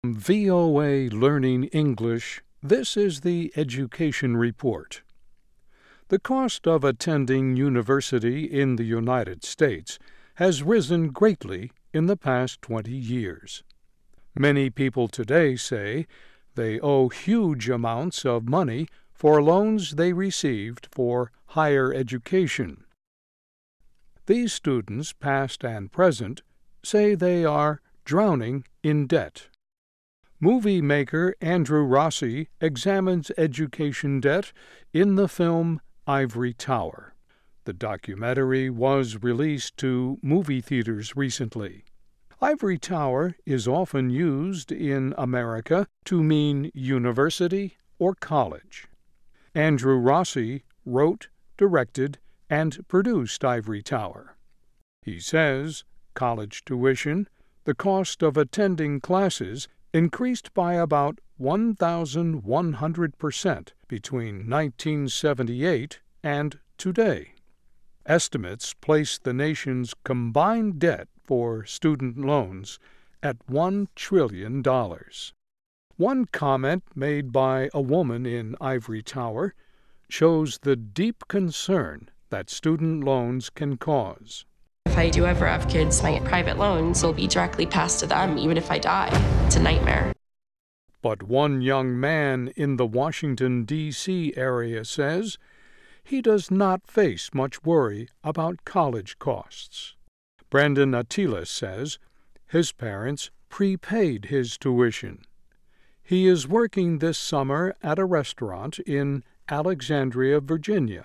VOA Learning English, this is the Education Report. The cost of attending university in the United States has risen greatly in the past 20 years. Many people today say they owe huge amounts of money for loans they received for higher education. These students, past and present, say they are drowning in debt. Movie maker Andrew Rossi examines education debt in the film Ivory Tower. The documentary was released to movie theaters recently. Ivory Tower is often used in America to mean university or college. Andrew Rossi wrote, directed, and produced Ivory Tower. He says college tuition, the cost of attending classes, increased by about 1,100% between 1978 and today. Estimates place the nation's combined debt for student loans at $1 trillion. One comment made by a woman in Ivory Tower shows the deep concern that student loans can cause. If I do ever have kids, my private loans will be directly passed to them, even if I die. It's a nightmare. But one young man in the Washington, D.C. area says he does not face much worry about college costs. Brandon Attilas says his parents prepaid his tuition. He is working this summer at a restaurant in Alexandria, Virginia.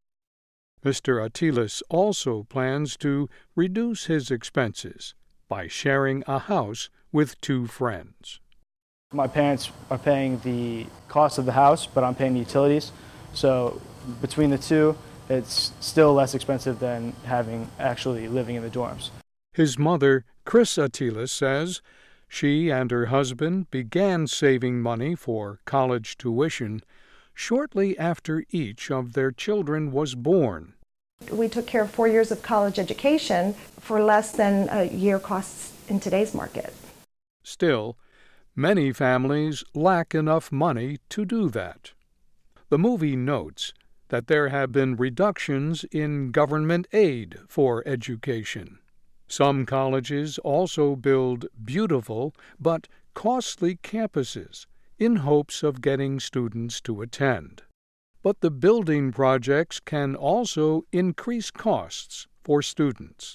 Mr. Attilas also plans to reduce his expenses by sharing a house with two friends. My parents are paying the cost of the house, but I'm paying the utilities. So between the two, it's still less expensive than actually living in the dorms. His mother, Chris Attilas, says she and her husband began saving money for college tuition shortly after each of their children was born. We took care of 4 years of college education for less than a year costs in today's market. Still, many families lack enough money to do that. The movie notes that there have been reductions in government aid for education. Some colleges also build beautiful but costly campuses in hopes of getting students to attend. But the building projects can also increase costs for students.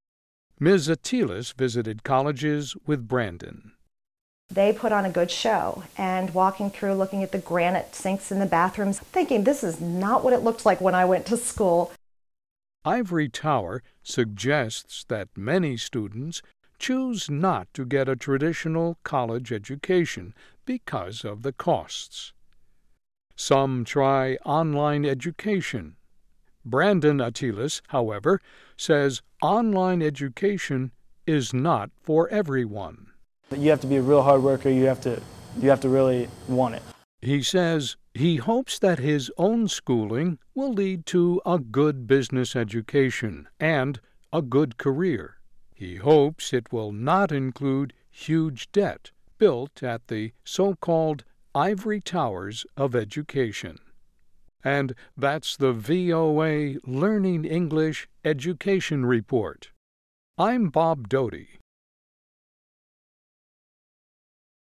Ms. Attilas visited colleges with Brandon. They put on a good show, and walking through, looking at the granite sinks in the bathrooms, thinking this is not what it looked like when I went to school. Ivory Tower suggests that many students choose not to get a traditional college education because of the costs. Some try online education. Brandon Attilas, however, says online education is not for everyone. You have to be a real hard worker. You have to really want it. He says he hopes that his own schooling will lead to a good business education and a good career. He hopes it will not include huge debt built at the so-called ivory towers of education. And that's the VOA Learning English Education Report. I'm Bob Doty.